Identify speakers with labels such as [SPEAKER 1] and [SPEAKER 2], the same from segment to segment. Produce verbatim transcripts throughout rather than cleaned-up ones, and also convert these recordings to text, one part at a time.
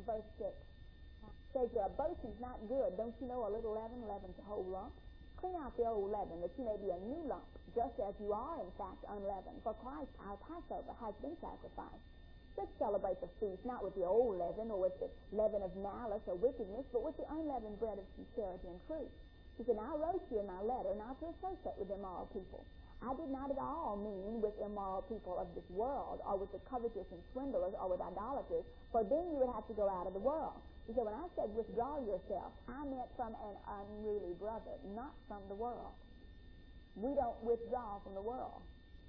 [SPEAKER 1] verse six. Says, uh, boasting's not good. Don't you know a little leaven leavens the whole lump? Clean out the old leaven, that you may be a new lump, just as you are, in fact, unleavened. For Christ, our Passover, has been sacrificed. Let's celebrate the feast, not with the old leaven or with the leaven of malice or wickedness, but with the unleavened bread of sincerity and truth. He said, now I wrote you in my letter not to associate with immoral people. I did not at all mean with immoral people of this world, or with the covetous and swindlers, or with idolaters, for then you would have to go out of the world. He said, when I said withdraw yourself, I meant from an unruly brother, not from the world. We don't withdraw from the world.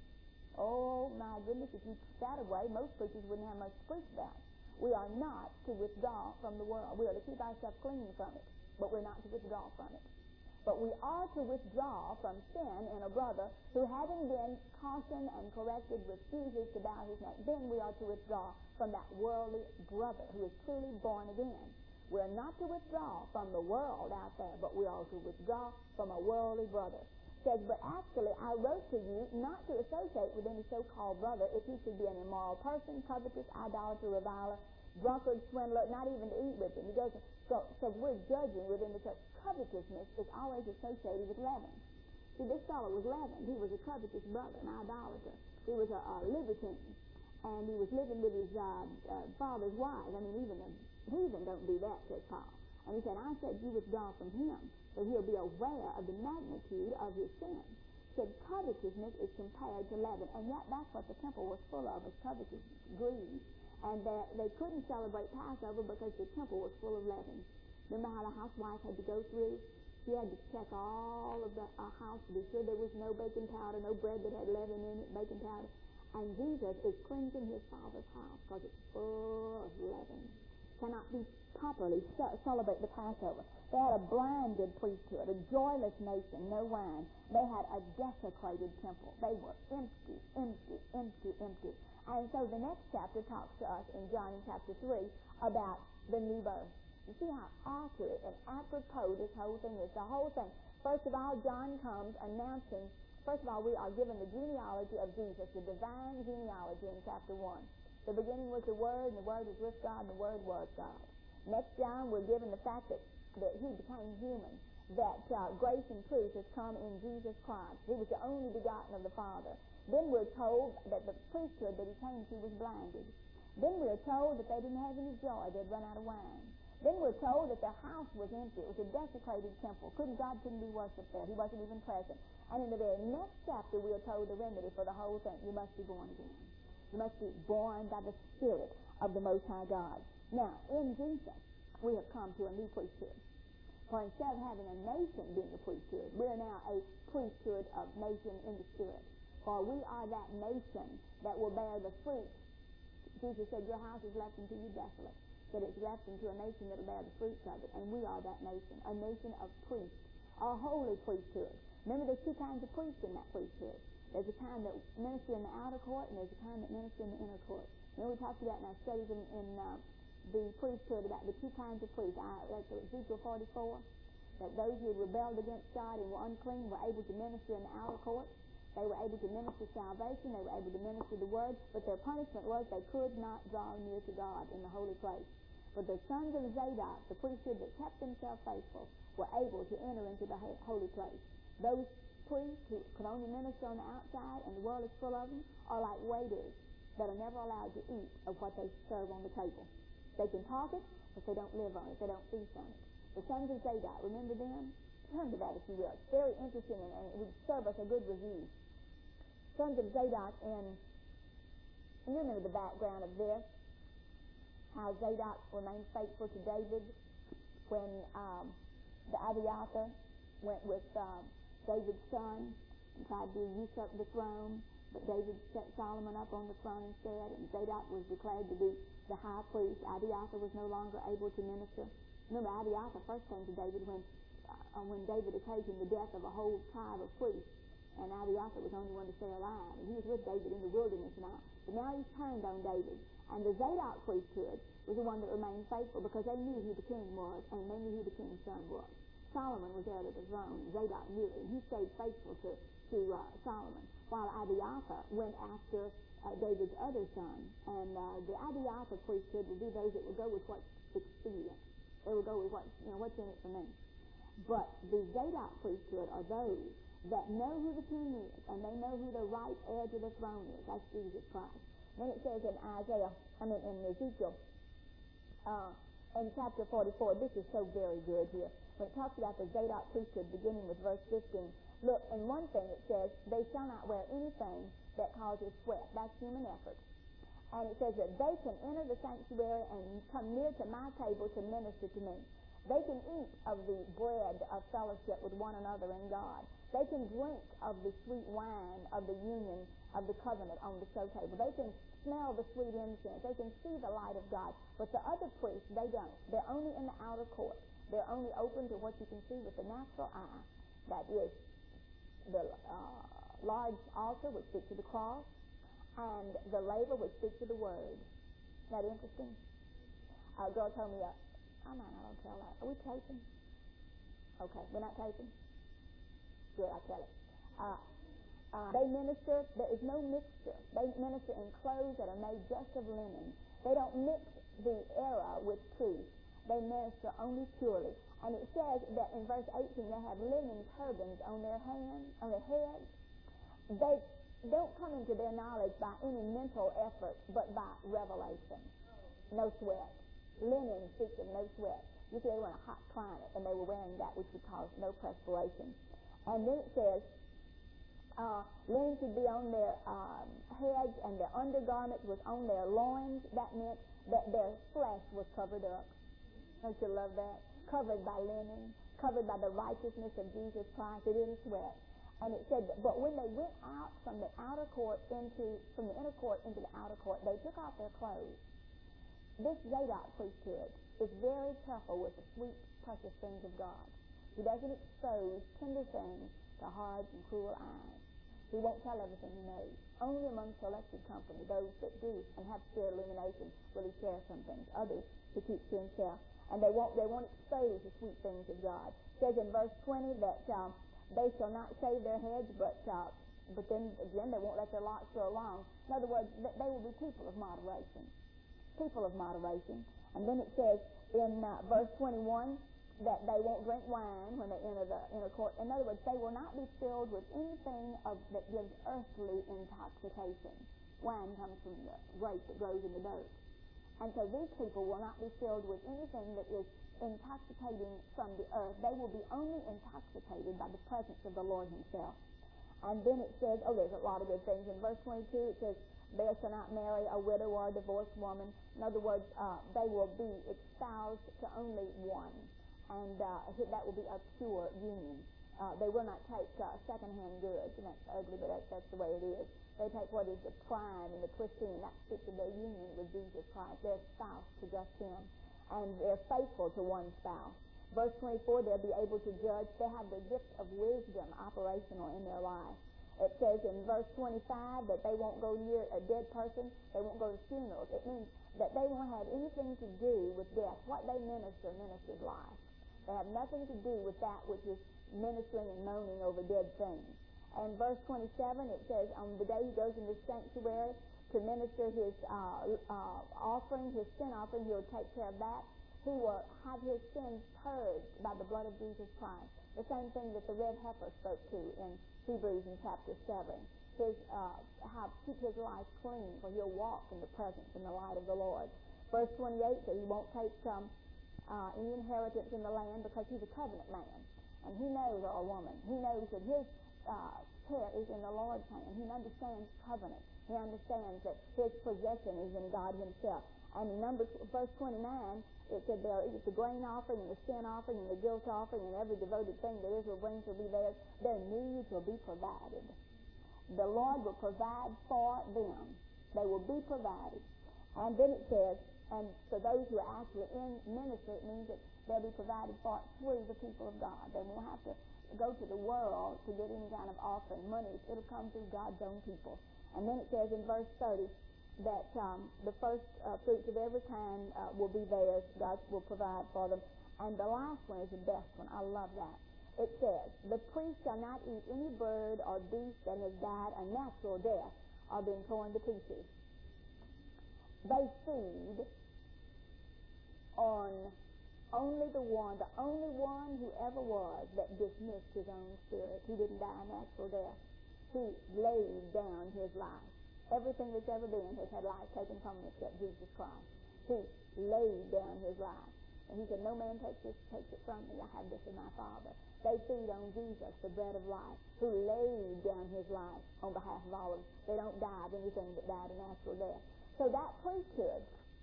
[SPEAKER 1] Oh, my goodness, if you took that away, most preachers wouldn't have much to preach about. We are not to withdraw from the world. We are to keep ourselves clean from it, but we're not to withdraw from it. But we are to withdraw from sin in a brother who, having been cautioned and corrected, refuses to bow his neck. Then we are to withdraw from that worldly brother who is truly born again. We're not to withdraw from the world out there, but we are to withdraw from a worldly brother. Says, but actually I wrote to you not to associate with any so-called brother if he should be an immoral person, covetous, idolater, reviler, drunkard, swindler, not even to eat with him. He doesn't. So, so we're judging within the church. Covetousness is always associated with leaven. See, this fellow was leavened. He was a covetous brother, an idolater. He was a, a libertine, and he was living with his uh, uh, father's wife. I mean, even the heathen don't do that, says Paul. And he said, I said you withdraw from him, so he'll be aware of the magnitude of his sin. He said, covetousness is compared to leaven, and yet that's what the temple was full of, was covetous greed. And they, they couldn't celebrate Passover because the temple was full of leaven. Remember how the housewife had to go through? She had to check all of the uh, house to be sure there was no baking powder, no bread that had leaven in it, baking powder. And Jesus is cleansing his Father's house because it's full of leaven. Cannot be properly ce- celebrate the Passover. They had a blinded priesthood, a joyless nation, no wine. They had a desecrated temple. They were empty, empty, empty, empty. And so the next chapter talks to us in John in chapter three about the new birth. You see how accurate and apropos this whole thing is. The whole thing. First of all, John comes announcing, first of all, we are given the genealogy of Jesus, the divine genealogy in chapter one. The beginning was the Word, and the Word was with God, and the Word was God. Next John, we're given the fact that, that he became human, that uh, grace and truth has come in Jesus Christ. He was the only begotten of the Father. Then we're told that the priesthood that he came to was blinded. Then we're told that they didn't have any joy. They'd run out of wine. Then we're told that their house was empty. It was a desecrated temple. Couldn't God couldn't be worshipped there. He wasn't even present. And in the very next chapter, we are told the remedy for the whole thing. You must be born again. You must be born by the Spirit of the Most High God. Now, in Jesus, we have come to a new priesthood. For instead of having a nation being a priesthood, we are now a priesthood of nation in the Spirit. For we are that nation that will bear the fruit. Jesus said, your house is left unto you desolate. That it's left into a nation that will bear the fruits of it. And we are that nation, a nation of priests, a holy priesthood. Remember, there's two kinds of priests in that priesthood. There's a kind that minister in the outer court, and there's a kind that minister in the inner court. Remember, we talked about in our studies in, in uh, the priesthood about the two kinds of priests. I, that's Ezekiel forty-four, that those who had rebelled against God and were unclean were able to minister in the outer court. They were able to minister salvation. They were able to minister the word. But their punishment was they could not draw near to God in the holy place. But the sons of Zadok, the priesthood that kept themselves faithful, were able to enter into the holy place. Those priests who could only minister on the outside, and the world is full of them, are like waiters that are never allowed to eat of what they serve on the table. They can talk it, but they don't live on it. They don't feast on it. The sons of Zadok, remember them? Turn to that if you will. It's very interesting, and, and it would serve us a good review. Sons of Zadok, and you remember the background of this, how Zadok remained faithful to David when um, the Abiathar went with um, David's son and tried to usurp the throne, but David set Solomon up on the throne instead, and Zadok was declared to be the high priest. Abiathar was no longer able to minister. Remember, Abiathar first came to David when uh, when David occasioned the death of a whole tribe of priests, and Abiathar was the only one to stay alive, and he was with David in the wilderness now. But now he's turned on David. And the Zadok priesthood was the one that remained faithful because they knew who the king was, and they knew who the king's son was. Solomon was heir to the throne, and Zadok knew it, and he stayed faithful to, to uh, Solomon, while Abiathar went after uh, David's other son. And uh, the Abiathar priesthood would be those that would go with what expedient. They will go with what, you know, what's in it for me. But the Zadok priesthood are those that know who the king is, and they know who the right heir to the throne is. That's Jesus Christ. Then it says in Isaiah, I mean in Ezekiel, uh, in chapter forty-four, this is so very good here. When it talks about the Zadok priesthood, beginning with verse fifteen, look, in one thing it says, they shall not wear anything that causes sweat. That's human effort. And it says that they can enter the sanctuary and come near to my table to minister to me. They can eat of the bread of fellowship with one another in God. They can drink of the sweet wine of the union of the covenant on the show table. They can smell the sweet incense. They can see the light of God. But the other priests, they don't. They're only in the outer court. They're only open to what you can see with the natural eye. That is the uh, large altar, which speaks to the cross, and the laver, which speaks to the word. Isn't that interesting? A girl told me, uh, I might not tell that. Are we taping? Okay, we're not taping? Good, I'll tell it. Uh, uh, they minister, there is no mixture. They minister in clothes that are made just of linen. They don't mix the error with truth. They minister only purely. And it says that in verse eighteen, they have linen turbans on their hands, on their heads. They don't come into their knowledge by any mental effort, but by revelation. No sweat. Linen speaks of no sweat. You see, they were in a hot climate, and they were wearing that which would cause no perspiration. And then it says, uh, linen should be on their um, heads, and their undergarments was on their loins. That meant that their flesh was covered up. Don't you love that? Covered by linen, covered by the righteousness of Jesus Christ. They didn't sweat. And it said, that, but when they went out from the outer court into, from the inner court into the outer court, they took off their clothes. This Zadok priesthood is very careful with the sweet, precious things of God. He doesn't expose tender things to hard and cruel eyes. He won't tell everything he knows. Only among selected company, those that do and have spirit illumination, will he share some things. Others he keeps to himself. And they won't, they won't expose the sweet things of God. It says in verse twenty that um, they shall not shave their heads, but uh, but then again they won't let their locks grow long. In other words, they will be people of moderation. People of moderation. And then it says in uh, verse twenty-one that they won't drink wine when they enter the inner court. In other words, they will not be filled with anything of, that gives earthly intoxication. Wine comes from the grape that grows in the dirt. And so these people will not be filled with anything that is intoxicating from the earth. They will be only intoxicated by the presence of the Lord himself. And then it says, oh, there's a lot of good things. In verse twenty-two, it says, they shall not marry a widow or a divorced woman. In other words, uh, they will be espoused to only one. And uh, that will be a pure union. Uh, they will not take uh, second-hand goods. And that's ugly, but that, that's the way it is. They take what is the prime and the pristine. That speaks of their union with Jesus Christ. They're espoused to just him. And they're faithful to one spouse. Verse twenty-four, they'll be able to judge. They have the gift of wisdom operational in their life. It says in verse twenty-five that they won't go near a dead person. They won't go to funerals. It means that they won't have anything to do with death. What they minister, ministers life. They have nothing to do with that which is ministering and moaning over dead things. And verse twenty-seven, it says, on the day he goes into the sanctuary to minister his uh, uh, offering, his sin offering, he'll take care of that. He will have his sins purged by the blood of Jesus Christ. The same thing that the red heifer spoke to in Hebrews in chapter seven. His, uh, how to keep his life clean, for he'll walk in the presence and the light of the Lord. Verse twenty-eight says he won't take um, uh, any inheritance in the land because he's a covenant man. And he knows, or a woman, he knows that his uh, care is in the Lord's hand. He understands covenant. He understands that his possession is in God himself. And in Numbers, verse twenty-nine, it said there is the grain offering and the sin offering and the guilt offering and every devoted thing that Israel brings will be theirs. Their needs will be provided. The Lord will provide for them. They will be provided. And then it says, and so those who are actually in ministry, it means that they'll be provided for through the people of God. They won't have to go to the world to get any kind of offering money. It'll come through God's own people. And then it says in verse thirty that um, the first uh, fruits of every kind uh, will be theirs. God will provide for them. And the last one is the best one. I love that. It says, the priest shall not eat any bird or beast that has died a natural death or been torn to pieces. They feed on only the one, the only one who ever was that dismissed his own spirit. He didn't die a natural death. He laid down his life. Everything that's ever been has had life taken from him except Jesus Christ. He laid down his life. And he said, no man takes this, takes it from me. I have this in my Father. They feed on Jesus, the bread of life, who laid down his life on behalf of all of us. They don't die of anything that died a natural death. So that priesthood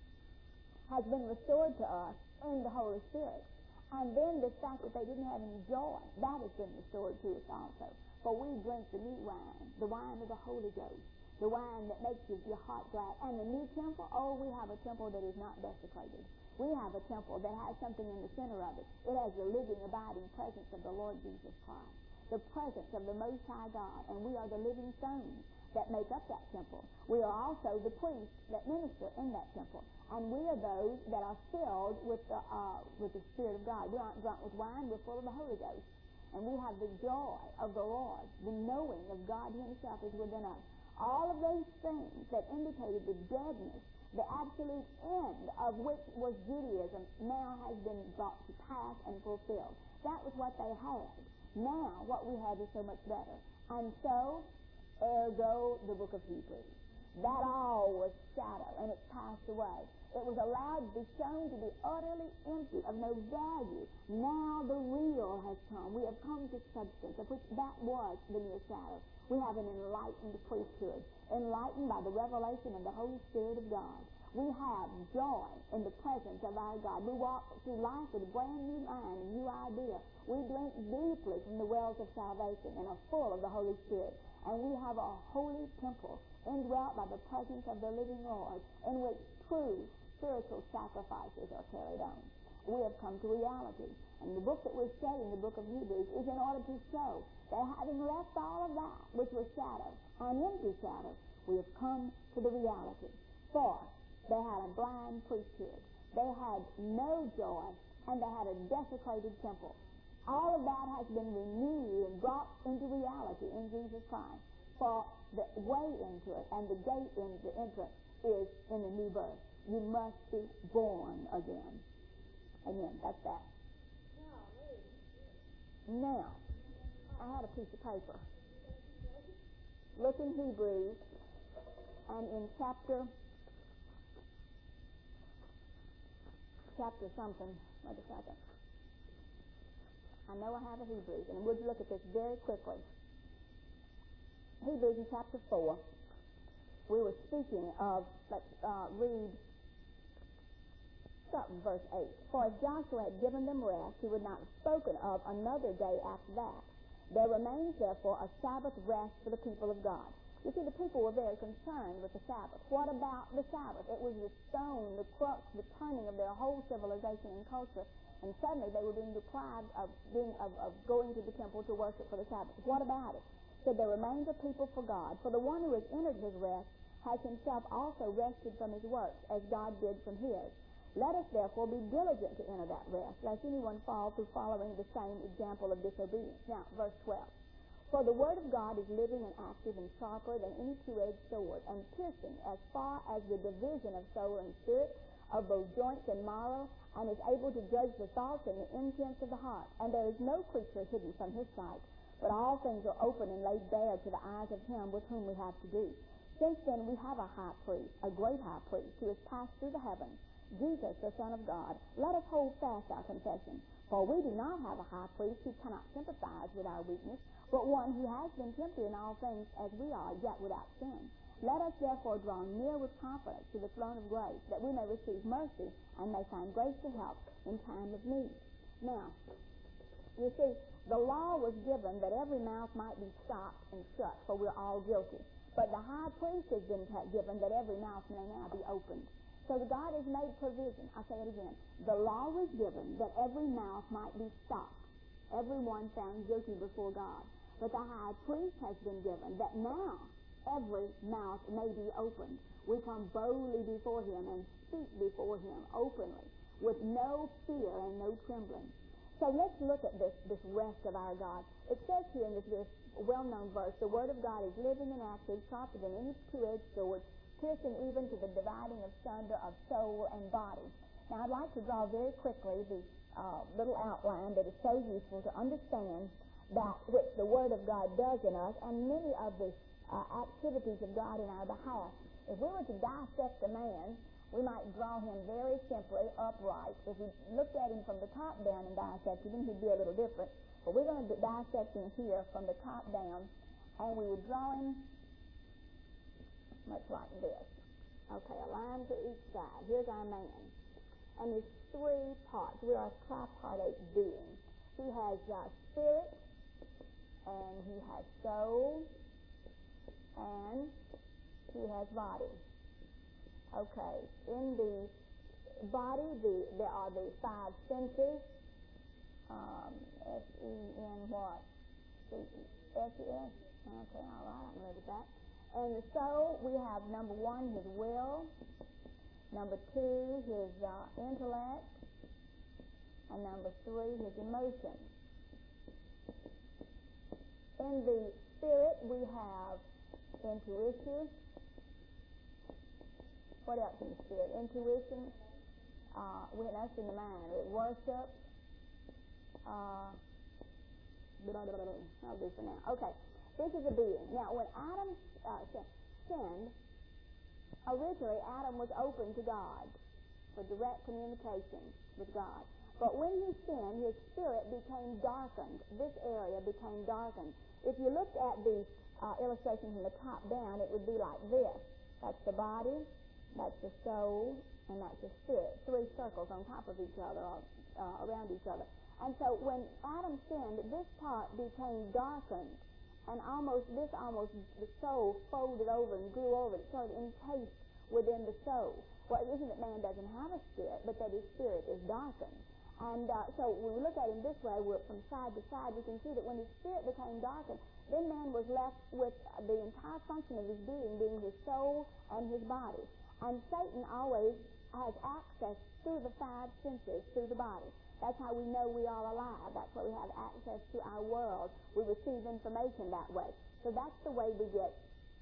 [SPEAKER 1] has been restored to us in the Holy Spirit. And then the fact that they didn't have any joy, that has been restored to us also. For we drink the new wine, the wine of the Holy Ghost, the wine that makes your, your heart glad. And the new temple, oh, we have a temple that is not desecrated. We have a temple that has something in the center of it. It has the living, abiding presence of the Lord Jesus Christ, the presence of the Most High God, and we are the living stones that make up that temple. We are also the priests that minister in that temple, and we are those that are filled with the uh, with the Spirit of God. We aren't drunk with wine; we're full of the Holy Ghost, and we have the joy of the Lord. The knowing of God Himself is within us. All of those things that indicated the deadness, the absolute end of which was Judaism, now has been brought to pass and fulfilled. That was what they had. Now, what we have is so much better. And so, ergo, the book of Hebrews. That all was shadow, and it passed away. It was allowed to be shown to be utterly empty, of no value. Now the real has come. We have come to substance, of which that was the mere shadow. We have an enlightened priesthood, enlightened by the revelation of the Holy Spirit of God. We have joy in the presence of our God. We walk through life with a brand new mind, a new idea. We drink deeply from the wells of salvation and are full of the Holy Spirit. And we have a holy temple indwelt by the presence of the living Lord, in which true spiritual sacrifices are carried on. We have come to reality. And the book that we're studying, the book of Hebrews, is in order to show that having left all of that, which was shadow, an empty shadow, we have come to the reality. For they had a blind priesthood. They had no joy, and they had a desecrated temple. All of that has been renewed and brought into reality in Jesus Christ. For the way into it and the gate into the entrance is in the new birth. You must be born again. Amen. That's that. Now, I had a piece of paper. Look in Hebrews, and in chapter, chapter something, wait a second. I know I have a Hebrews, and we'll look at this very quickly. Hebrews in chapter four, we were speaking of, let's uh, read, start with verse eight. For if Joshua had given them rest, he would not have spoken of another day after that. There remains, therefore, a Sabbath rest for the people of God. You see, the people were very concerned with the Sabbath. What about the Sabbath? It was the stone, the crux, the turning of their whole civilization and culture, and suddenly they were being deprived of being of, of going to the temple to worship for the Sabbath. What about it? So there remains a people for God. For the one who has entered his rest has himself also rested from his works, as God did from his. Let us therefore be diligent to enter that rest, lest anyone fall through following the same example of disobedience. Now, verse twelve. For the word of God is living and active and sharper than any two-edged sword, and piercing as far as the division of soul and spirit, of both joints and marrow, and is able to judge the thoughts and the intents of the heart. And there is no creature hidden from his sight, but all things are open and laid bare to the eyes of him with whom we have to do. Since then we have a high priest, a great high priest, who has passed through the heavens, Jesus, the Son of God. Let us hold fast our confession. For we do not have a high priest who cannot sympathize with our weakness, but one who has been tempted in all things as we are, yet without sin. Let us therefore draw near with confidence to the throne of grace, that we may receive mercy and may find grace to help in time of need. Now, you see, the law was given that every mouth might be stopped and shut, for we're all guilty. But the high priest has been given that every mouth may now be opened. So God has made provision. I say it again. The law was given that every mouth might be stopped, everyone found guilty before God. But the high priest has been given that now every mouth may be opened. We come boldly before him and speak before him openly, with no fear and no trembling. So let's look at this, this rest of our God. It says here in this, this well-known verse, the word of God is living and active, sharper than any two-edged sword, piercing even to the dividing of sunder of soul and body. Now, I'd like to draw very quickly the uh, little outline that is so useful to understand that which the Word of God does in us and many of the uh, activities of God in our behalf. If we were to dissect a man, we might draw him very simply upright. If we looked at him from the top down and dissected him, he'd be a little different. But we're going to dissect him here from the top down, and we would draw him much like this. Okay, a line to each side. Here's our man. And there's three parts. We are a tripartite being. He has uh, spirit, and he has soul, and he has body. Okay, in the body, the, there are the five senses, um, S E N what? S E S? Okay, all right, I can live with that. And the soul, we have number one, his will, number two, his uh, intellect, and number three, his emotions. In the spirit, we have intuition. What else in the spirit? Intuition. Uh, we have that's in the mind. Worship. Uh, I'll do for now. Okay. This is a being. Now, when Adam uh, sinned, originally Adam was open to God for direct communication with God. But when he sinned, his spirit became darkened. This area became darkened. If you looked at the uh, illustration from the top down, it would be like this. That's the body. That's the soul, and that's the spirit. Three circles on top of each other, or, uh, around each other. And so when Adam sinned, this part became darkened, and almost this almost the soul folded over and grew over. It sort of encased within the soul. Well, it isn't that man doesn't have a spirit, but that his spirit is darkened. And uh, so when we look at him this way, we're from side to side, we can see that when his spirit became darkened, then man was left with the entire function of his being, being his soul and his body. And Satan always has access through the five senses, through the body. That's how we know we are alive. That's why we have access to our world. We receive information that way. So that's the way we get,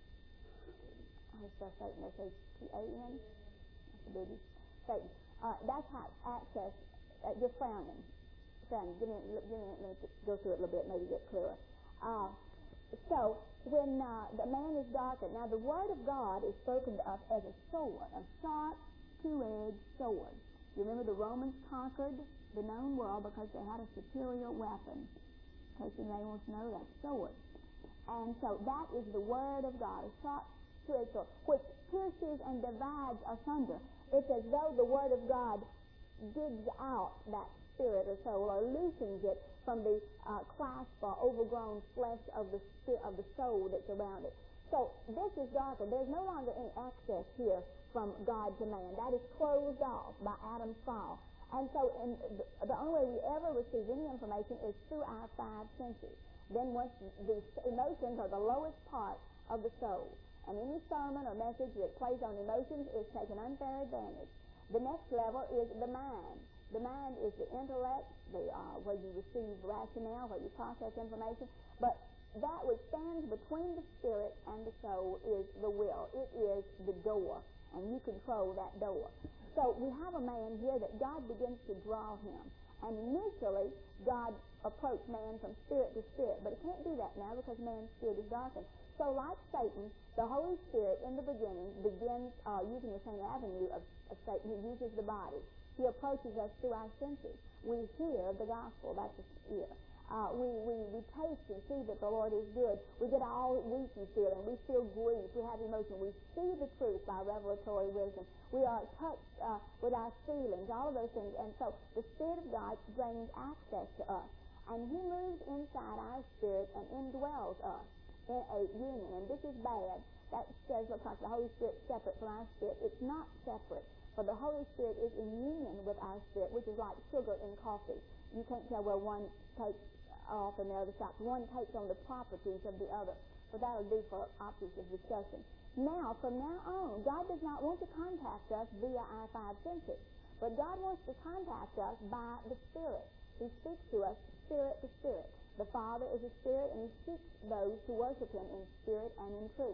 [SPEAKER 1] how do you spell Satan? S H T A N? That's a biggie. Satan. Uh, that's how access, uh, you're frowning. Frowning. Give me, give me, let me go through it a little bit, maybe get clearer. Uh, So, when uh, the man is darkened, now the Word of God is spoken of as a sword, a sharp, two-edged sword. You remember the Romans conquered the known world because they had a superior weapon. In case anybody wants to know, that's sword. And so that is the Word of God, a sharp, two-edged sword, which pierces and divides asunder. It's as though the Word of God digs out that spirit or soul, or loosens it from the uh, clasp or overgrown flesh of the spirit, of the soul that's around it. So this is darker. There's no longer any access here from God to man. That is closed off by Adam's fall. And so in the, the only way we ever receive any information is through our five senses. Then once the emotions are the lowest part of the soul, and any sermon or message that plays on emotions is taken unfair advantage. The next level is the mind. The mind is the intellect, the uh, where you receive rationale, where you process information. But that which stands between the spirit and the soul is the will. It is the door, and you control that door. So we have a man here that God begins to draw him. And initially, God approached man from spirit to spirit. But he can't do that now because man's spirit is darkened. So like Satan, the Holy Spirit in the beginning begins uh, using the same avenue of, of Satan. He uses the body. He approaches us through our senses. We hear the gospel. That's the ear. Uh, we, we, we taste and see that the Lord is good. We get all weepy feeling. We feel grief. We have emotion. We see the truth by revelatory wisdom. We are touched uh, with our feelings, all of those things. And so the Spirit of God gains access to us. And He moves inside our spirit and indwells us in a union. And this is bad. That says, looks like the Holy Spirit separate from our spirit. It's not separate. For the Holy Spirit is in union with our spirit, which is like sugar in coffee. You can't tell where one takes off and the other stops. One takes on the properties of the other. But that'll do for options of discussion. Now, from now on, God does not want to contact us via our five senses. But God wants to contact us by the Spirit. He speaks to us spirit to spirit. The Father is a spirit, and He seeks those who worship Him in spirit and in truth.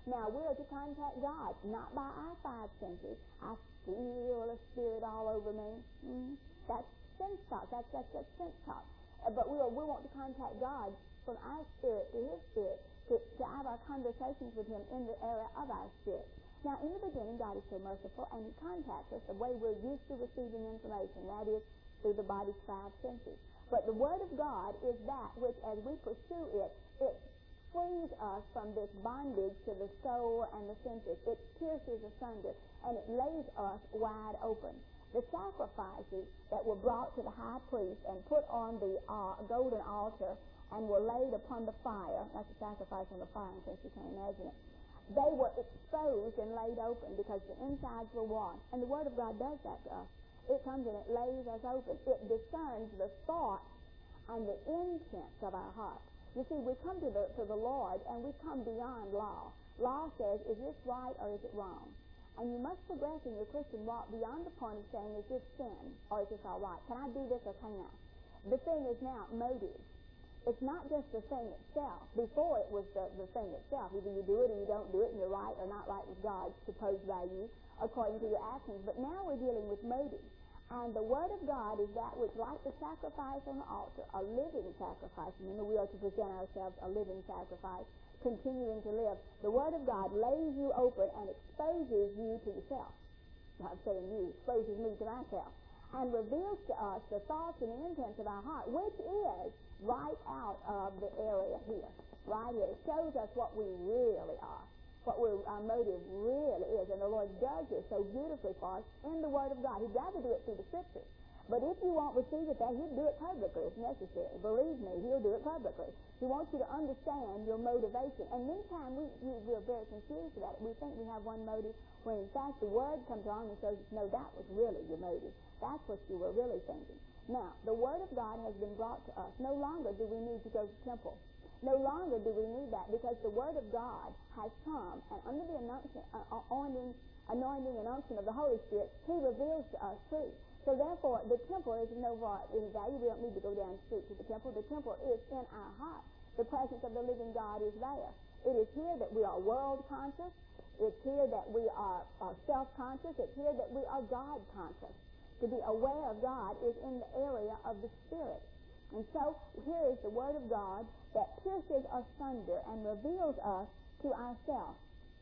[SPEAKER 1] Now, we're to contact God, not by our five senses. I feel a spirit all over me. Mm-hmm. That's sense talk. That's, that's, that's sense talk. Uh, but we, are, we want to contact God from our spirit to His spirit, to, to have our conversations with Him in the area of our spirit. Now, in the beginning, God is so merciful, and He contacts us the way we're used to receiving information. That is, through the body's five senses. But the Word of God is that which, as we pursue it, it frees us from this bondage to the soul and the senses. It pierces asunder, and it lays us wide open. The sacrifices that were brought to the high priest and put on the uh, golden altar and were laid upon the fire, that's a sacrifice on the fire in case you can't imagine it, they were exposed and laid open because the insides were washed. And the Word of God does that to us. It comes and it lays us open. It discerns the thoughts and the intents of our heart. You see, we come to the, to the Lord and we come beyond law. Law says, is this right or is it wrong? And you must progress in your Christian walk beyond the point of saying, is this sin or is this all right? Can I do this or can I? The thing is now motive. It's not just the thing itself. Before it was the, the thing itself. Either you do it or you don't do it, and you're right or not right with God's supposed value according to your actions. But now we're dealing with motive. And the Word of God is that which, like the sacrifice on the altar, a living sacrifice. Remember, we are to present ourselves a living sacrifice, continuing to live. The Word of God lays you open and exposes you to yourself. I'm saying you, exposes me to myself. And reveals to us the thoughts and the intents of our heart, which is right out of the area here. Right here. It shows us what we really are. What we're, our motive really is. And the Lord does this so beautifully for us in the Word of God. He'd rather do it through the Scriptures. But if you won't receive it there, He'll do it publicly if necessary. Believe me, He'll do it publicly. He wants you to understand your motivation. And many times we, we, we're very confused about it. We think we have one motive when in fact the Word comes along and shows us, no, that was really your motive. That's what you were really thinking. Now, the Word of God has been brought to us. No longer do we need to go to the temple. No longer do we need that because the Word of God has come, and under the anointing, uh, anointing, anointing and unction of the Holy Spirit, He reveals to us truth. So therefore, the temple is no value. We don't need to go down the street to the temple. The temple is in our heart. The presence of the living God is there. It is here that we are world conscious. It's here that we are, are self-conscious. It's here that we are God conscious. To be aware of God is in the area of the Spirit. And so here is the Word of God that pierces asunder and reveals us to ourselves.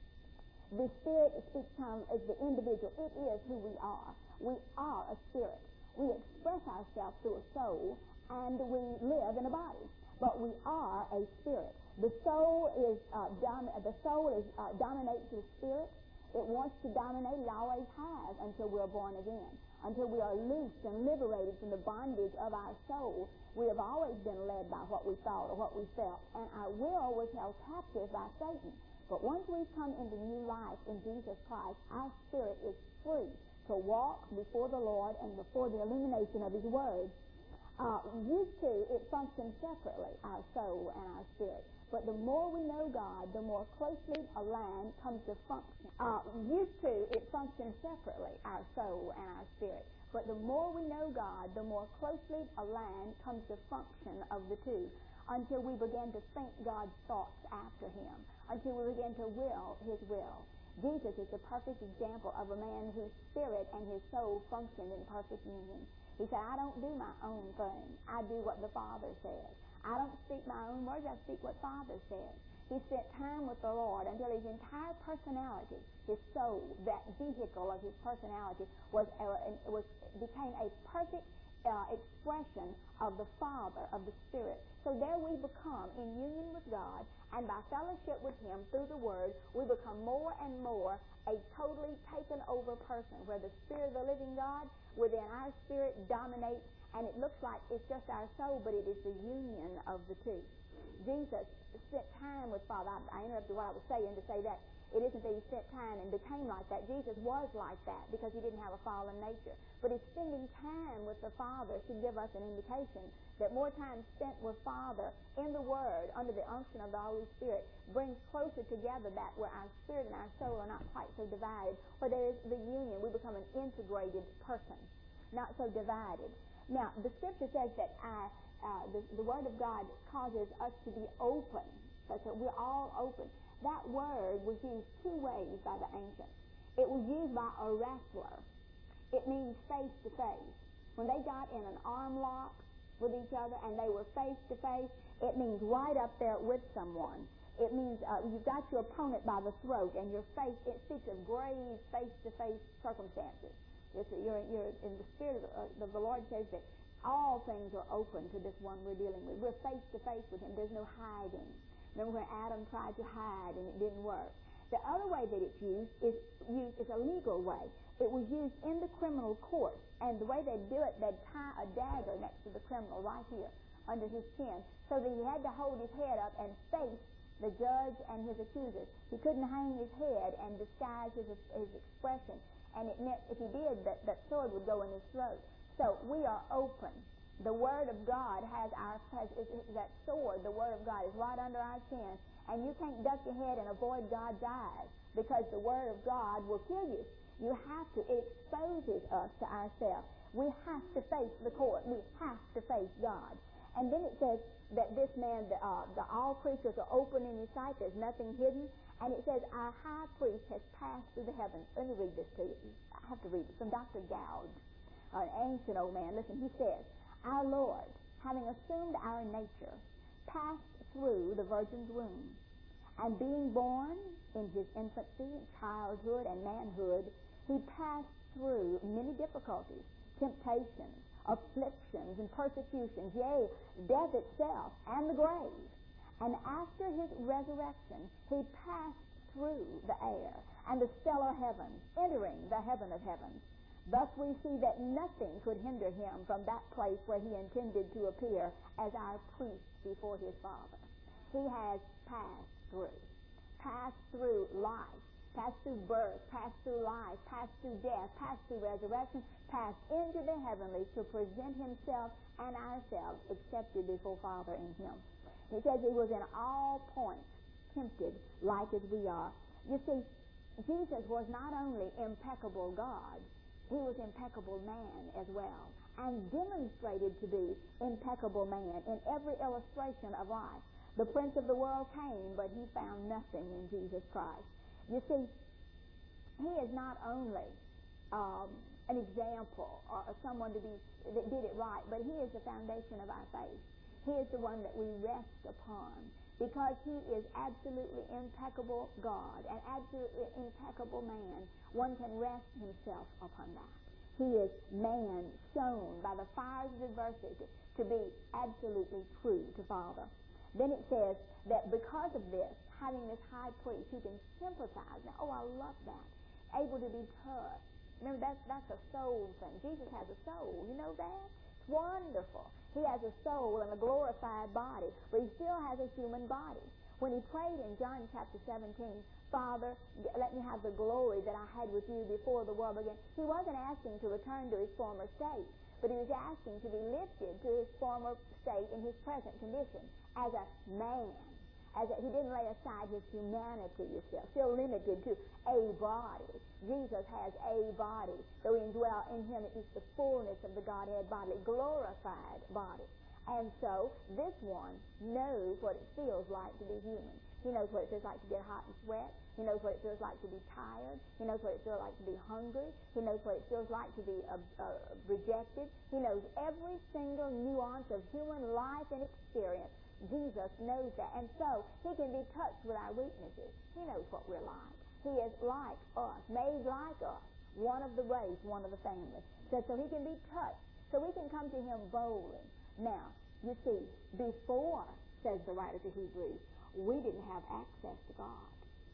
[SPEAKER 1] The Spirit speaks time as the individual. It is who we are. We are a spirit. We express ourselves through a soul, and we live in a body. But we are a spirit. The soul is uh, dom- the soul is uh, dominates the spirit. It wants to dominate. It always has until we're born again. Until we are loosed and liberated from the bondage of our soul, we have always been led by what we thought or what we felt, and our will was held captive by Satan. But once we've come into new life in Jesus Christ, our spirit is free to walk before the Lord and before the illumination of His Word. Uh, used to, it functions separately, our soul and our spirit. But the more we know God, the more closely aligned comes the function. Uh, used to, it functions separately, our soul and our spirit. But the more we know God, the more closely aligned comes the function of the two, until we begin to think God's thoughts after Him, until we begin to will His will. Jesus is the perfect example of a man whose spirit and his soul functioned in perfect union. He said, I don't do my own thing. I do what the Father says. I don't speak my own words. I speak what Father says. He spent time with the Lord until his entire personality, his soul, that vehicle of his personality, was uh, was became a perfect uh, expression of the Father, of the Spirit. So there we become in union with God, and by fellowship with Him through the Word, we become more and more a totally taken over person, where the Spirit of the living God within our spirit dominates, and it looks like it's just our soul, but it is the union of the two. Jesus spent time with Father. I, I interrupted what I was saying to say that it isn't that He spent time and became like that. Jesus was like that because He didn't have a fallen nature. But His spending time with the Father should give us an indication that more time spent with Father in the Word, under the unction of the Holy Spirit, brings closer together that where our spirit and our soul are not quite so divided, where there is the union. We become an integrated person, not so divided. Now, the Scripture says that I, uh, the, the Word of God causes us to be open. So we're all open. that word was used two ways by the ancients. It was used by a wrestler. It means face to face. When they got in an arm lock with each other and they were face to face, it means right up there with someone. It means uh, you've got your opponent by the throat and your face, it speaks of grave face-to-face circumstances. You're, you're, you're in the spirit of, uh, the Lord says that all things are open to this one we're dealing with. We're face-to-face with him. There's no hiding. Remember when Adam tried to hide and it didn't work? The other way that it's used is used is a legal way. It was used in the criminal court, and the way they'd do it, they'd tie a dagger next to the criminal right here under his chin, so that he had to hold his head up and face the judge and his accusers. He couldn't hang his head and disguise his, his expression, and it meant if he did, that, that sword would go in his throat. So we are open. The Word of God has our, has, is, is that sword, the Word of God, is right under our chin, and you can't duck your head and avoid God's eyes, because the Word of God will kill you. You have to. It exposes us to ourselves. We have to face the court. We have to face God. And then it says that this man, the, uh, the all creatures are open in his sight. There's nothing hidden. And it says our high priest has passed through the heavens. Let me read this to you. I have to read it from Doctor Gouge, an ancient old man. Listen, he says, our Lord, having assumed our nature, passed through the virgin's womb, and being born in his infancy, childhood, and manhood, he passed through many difficulties, temptations, afflictions, and persecutions, yea, death itself, and the grave. And after his resurrection, he passed through the air and the stellar heavens, entering the heaven of heavens. Thus we see that nothing could hinder him from that place where he intended to appear as our priest before his Father. He has passed through, passed through life, passed through birth, passed through life, passed through death, passed through resurrection, passed into the heavenlies to present himself and ourselves accepted before Father in him. He says he was in all points tempted like as we are. You see, Jesus was not only impeccable God, he was impeccable man as well, and demonstrated to be impeccable man in every illustration of life. The prince of the world came, but he found nothing in Jesus Christ. You see, he is not only um, an example or someone to be that did it right, but he is the foundation of our faith. He is the one that we rest upon, because he is absolutely impeccable God and absolutely impeccable man. One can rest himself upon that. He is man shown by the fires of adversity to be absolutely true to Father. Then it says that because of this, having this high priest who can sympathize. Now, oh, I love that. Able to be touched. Remember, that's, that's a soul thing. Jesus has a soul. You know that? It's wonderful. He has a soul and a glorified body, but he still has a human body. When he prayed in John chapter seventeen, Father, let me have the glory that I had with you before the world began, he wasn't asking to return to his former state, but he was asking to be lifted to his former state in his present condition as a man. As a, he didn't lay aside his humanity, you see, still limited to a body. Jesus has a body. Though he indwell in him, it is the fullness of the Godhead bodily, glorified body. And so this one knows what it feels like to be human. He knows what it feels like to get hot and sweat. He knows what it feels like to be tired. He knows what it feels like to be hungry. He knows what it feels like to be uh, uh, rejected. He knows every single nuance of human life and experience. Jesus knows that. And so he can be touched with our weaknesses. He knows what we're like. He is like us, made like us, one of the race, one of the family. So, so he can be touched. So we can come to him boldly. Now, you see, before, says the writer to Hebrews, we didn't have access to God.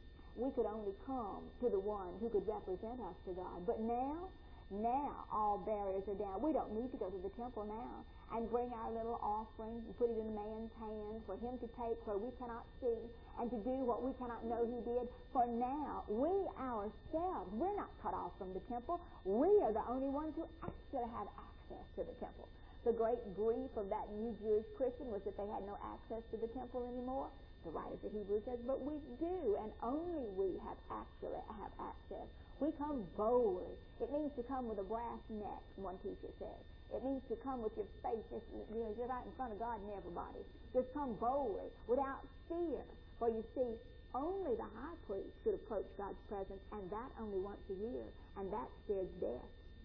[SPEAKER 1] We could only come to the one who could represent us to God. But now, now all barriers are down. We don't need to go to the temple now and bring our little offering and put it in a man's hand for him to take where we cannot see and to do what we cannot know he did. For now, we ourselves, we're not cut off from the temple. We are the only ones who actually have access to the temple. The great grief of that new Jewish Christian was that they had no access to the temple anymore. The writer of Hebrews says, but we do, and only we have actually have access. We come boldly. It means to come with a brass neck, one teacher says. It means to come with your face, just, you know, you're right in front of God and everybody. Just come boldly, without fear. For you see, Only the high priest could approach God's presence, and that only once a year, and that scared death.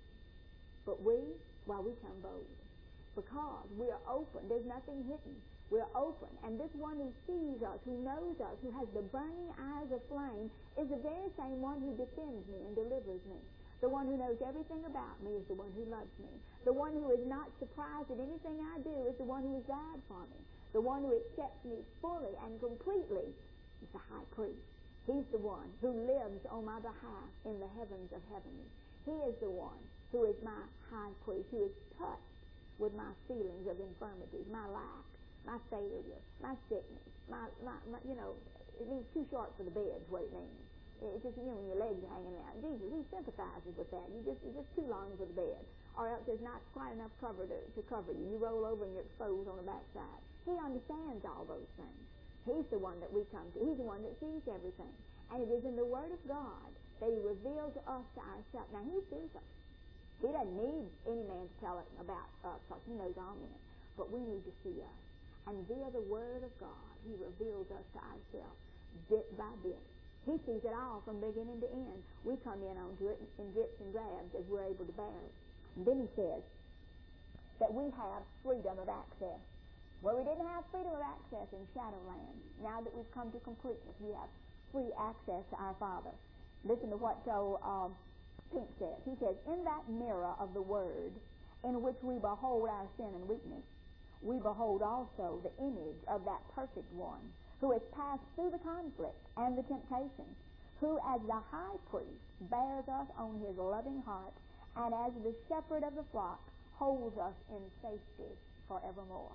[SPEAKER 1] But we, well, we come bold because we are open. There's nothing hidden. We're open. And this one who sees us, who knows us, who has the burning eyes of flame, is the very same one who defends me and delivers me. The one who knows everything about me is the one who loves me. The one who is not surprised at anything I do is the one who has died for me. The one who accepts me fully and completely is the high priest. He's the one who lives on my behalf in the heavens of heavens. He is the one who is my high priest, who is touched with my feelings of infirmity, my lack, my failure, my sickness, my, my, my you know, it means too short for the bed is what it means. It's just, you know, when your legs are hanging out. Jesus, he sympathizes with that. You just, you're just too long for the bed. Or else there's not quite enough cover to, to cover you. You roll over and you're exposed on the backside. He understands all those things. He's the one that we come to. He's the one that sees everything. And it is in the Word of God that he reveals to us to ourselves. Now, he sees us. He doesn't need any man to tell us about us because he knows all men. But we need to see us. And via the Word of God, he reveals us to ourselves bit by bit. He sees it all from beginning to end. We come in onto it in drips and drabs as we're able to bear it. And then he says that we have freedom of access. Where we didn't have freedom of access in Shadowland, now that we've come to completeness, we have free access to our Father. Listen to what Joe um, Pink says. He says, in that mirror of the Word in which we behold our sin and weakness, we behold also the image of that perfect one who has passed through the conflict and the temptation, who as the high priest bears us on his loving heart, and as the shepherd of the flock holds us in safety forevermore.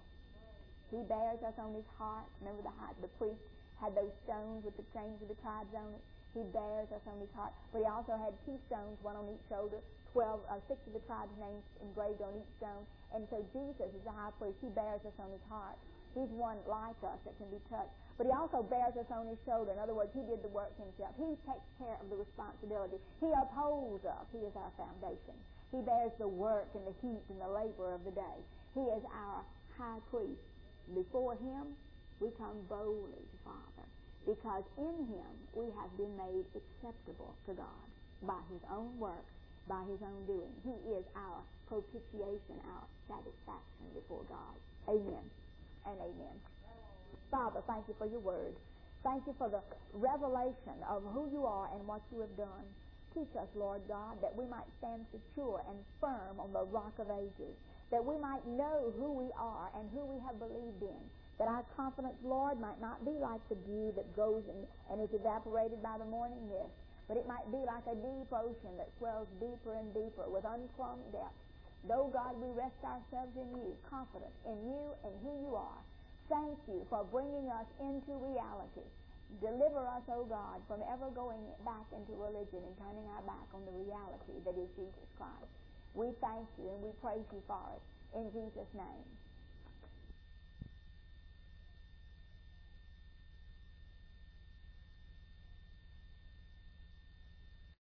[SPEAKER 1] He bears us on his heart. Remember the, the priest had those stones with the chains of the tribes on it? He bears us on his heart. But he also had two stones, one on each shoulder, twelve, uh, six of the tribes' names engraved on each stone. And so Jesus is the high priest. He bears us on his heart. He's one like us that can be touched. But he also bears us on his shoulder. In other words, he did the work himself. He takes care of the responsibility. He upholds us. He is our foundation. He bears the work and the heat and the labor of the day. He is our high priest. Before him, we come boldly to Father, because in him we have been made acceptable to God by his own work, by his own doing. He is our propitiation, our satisfaction before God. Amen and amen. Father, thank you for your word. Thank you for the revelation of who you are and what you have done. Teach us, Lord God, that we might stand secure and firm on the rock of ages, that we might know who we are and who we have believed in, that our confidence, Lord, might not be like the dew that goes in and is evaporated by the morning mist, but it might be like a deep ocean that swells deeper and deeper with unplumbed depths. Though, God, we rest ourselves in you, confident in you and who you are. Thank you for bringing us into reality. Deliver us, O God, from ever going back into religion and turning our back on the reality that is Jesus Christ. We thank you and we praise you for it. In Jesus' name.